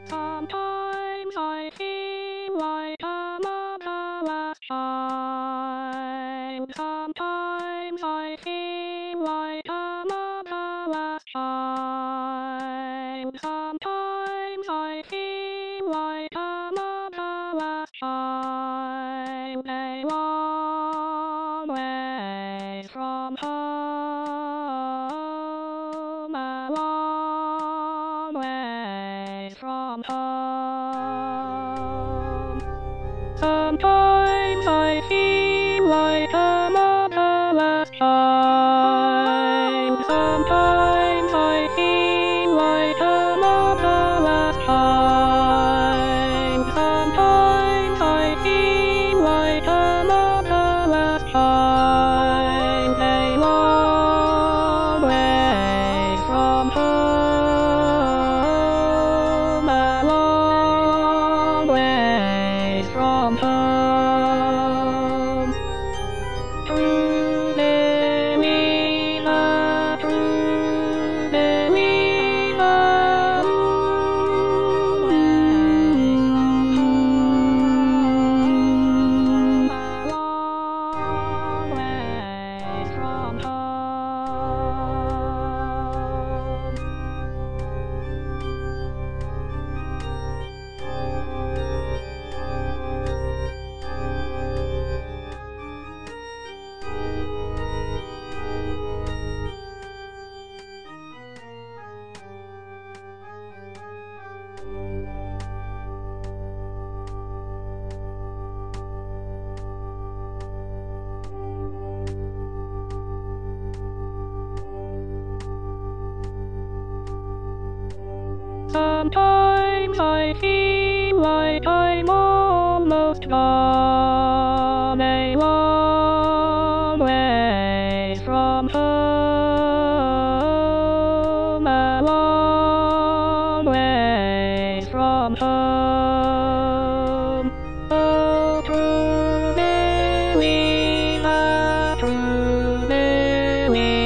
Sometimes I feel like I'm on the last time. Sometimes I feel like I'm on the last time. Sometimes I feel like I'm on the last time. A long way from home. A long way from home. Sometimes I feel like I'm on the last time. Sometimes I feel like I'm on the last time. Sometimes I feel like I'm on the last time. A long way from home. A long way from home. True believer, true believer. A long way from home. Sometimes I feel like I'm almost gone a long way from home, a long way from home. Oh, true believer, true believer.